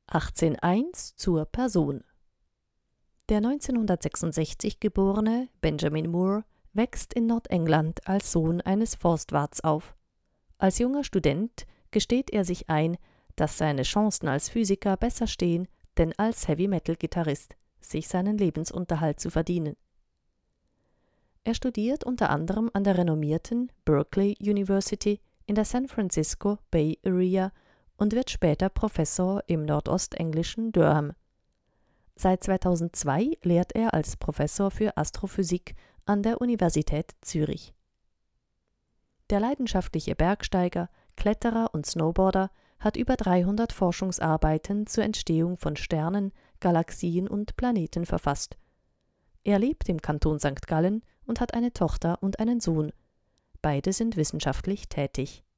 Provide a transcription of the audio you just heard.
18.1 zur Person. Der 1966 geborene Benjamin Moore wächst in Nordengland als Sohn eines Forstwarts auf. Als junger Student gesteht er sich ein, dass seine Chancen als Physiker besser stehen, denn als Heavy-Metal-Gitarrist sich seinen Lebensunterhalt zu verdienen. Er studiert unter anderem an der renommierten Berkeley University in der San Francisco Bay Area und wird später Professor im nordostenglischen Durham. Seit 2002 lehrt er als Professor für Astrophysik an der Universität Zürich. Der leidenschaftliche Bergsteiger, Kletterer und Snowboarder hat über 300 Forschungsarbeiten zur Entstehung von Sternen, Galaxien und Planeten verfasst. Er lebt im Kanton St. Gallen und hat eine Tochter und einen Sohn. Beide sind wissenschaftlich tätig.